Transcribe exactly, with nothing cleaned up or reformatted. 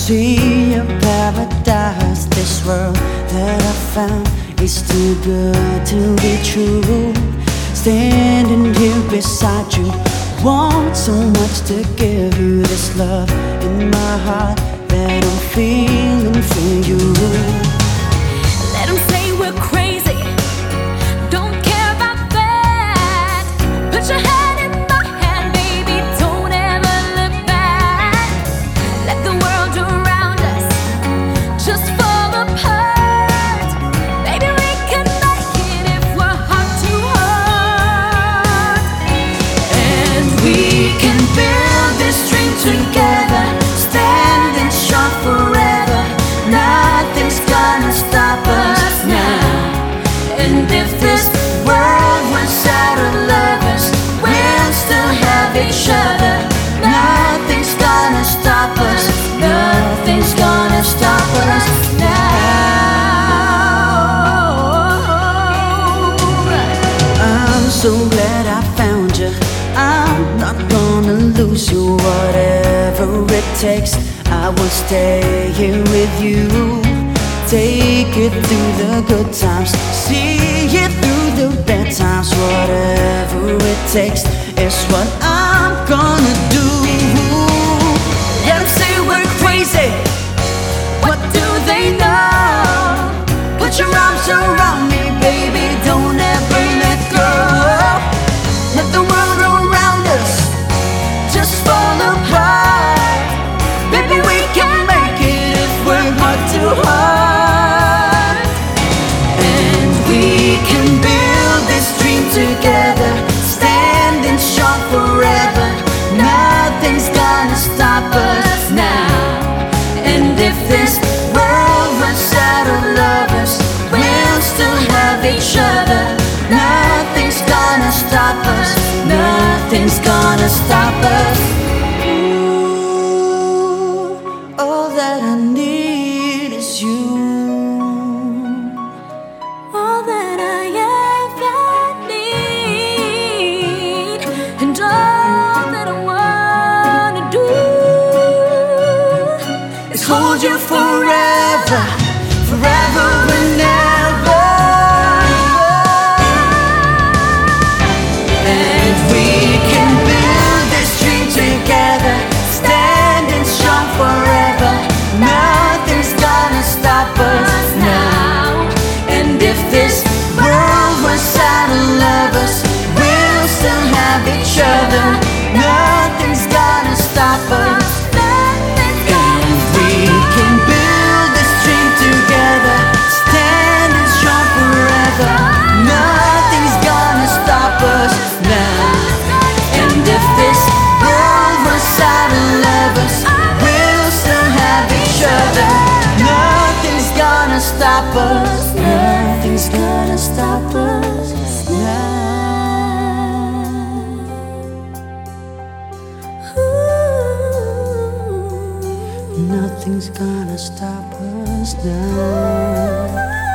see a paradise. This world that I found is too good to be true. Standing here beside you, want so much to give you this love in my heart that I'm feeling for you. Let them say we're crazy, don't care about that. Put your head in my hand, baby, don't ever look back. Let the world around us just fall apart. Baby, we can make it if we're heart to heart. And we can build this dream together, standing strong forever. Nothing's gonna stop us now. And if this world was out of lovers, we'll still have each other. Nothing's gonna stop us. Nothing's gonna stop us now. I'm so glad I found you. I'm not gonna lose you. Whatever it takes, I will stay here with you. Take it through the good times, see it through the bad times. Whatever it takes is what I'm gonna do. Let them say we're crazy, what do they know? Put your arms around me, baby, don't ever let go. Let the world around us just fall apart. Baby, we can make it if we're heart to heart. And we can build this dream together, standing strong forever. Nothing's gonna stop us now. And if this world runs out of lovers, we'll still have each other. Nothing's gonna stop us. Nothing's gonna stop us. Ooh, all that I need is you. All that I ever need, and all that I wanna do is hold you forever, forever and ever. And we can build this dream together, standing strong forever. Nothing's gonna stop us now. And if this world was out of lovers, we'll still have each other. Nothing's gonna stop us. And we can build this dream together, standing strong forever. Nothing's gonna stop us now. And if this world was out of lovers, we'll still have each other. Nothing's gonna stop us. Nothing's gonna stop us now. Ooh. Nothing's gonna stop us now.